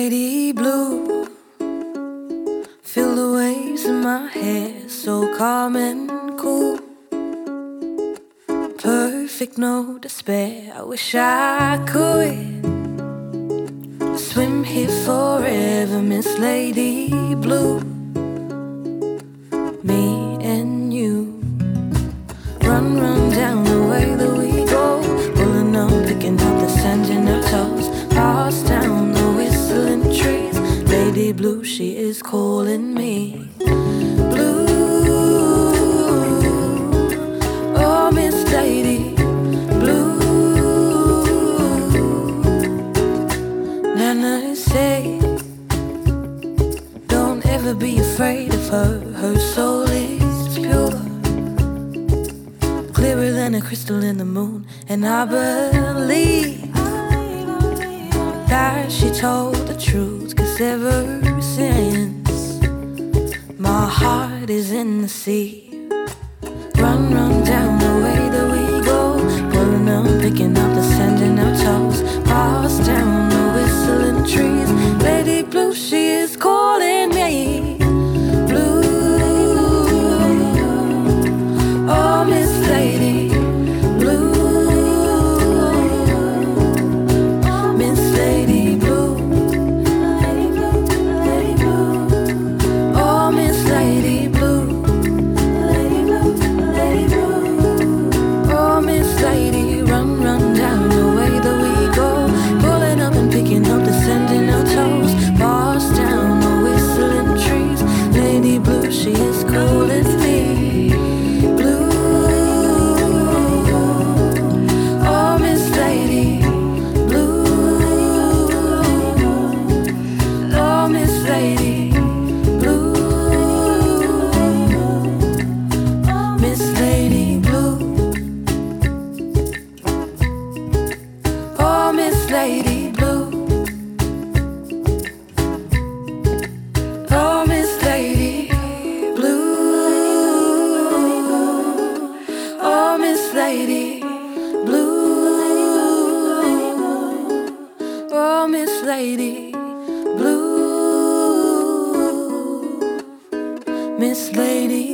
Lady Blue, feel the waves in my hair, so calm and cool. Perfect, no despair. I wish I could swim here forever, Miss Lady Blue. Me and you, run, run down the way that we go, pulling up, picking up the sand in our toes, pass down the whistling trees. Lady Blue, she is calling me. Blue, oh Miss Lady Blue. Nana say, don't ever be afraid of her. Her soul is pure, clearer than a crystal in the moon. And I believe that she told the truth, 'cause ever since my heart is in the sea. Run, run down the way that we go, pulling up, picking up the sand in our toes, pass down the whistling trees. Lady Blue, she is calling me. Blue, oh Miss Lady Blue. Miss Lady Blue, oh Miss Lady Blue, oh Miss Lady. Run, run down the way that we go, pulling up and picking up the sand in our toes, pass down the whistling trees. Lady Blue, she is calling me. Blue, oh Miss Lady Blue, oh Miss Lady Blue, Miss Lady Blue, oh Miss Lady Blue, oh Miss Lady Blue, oh Miss Lady Blue, oh Miss Lady Blue, Miss Lady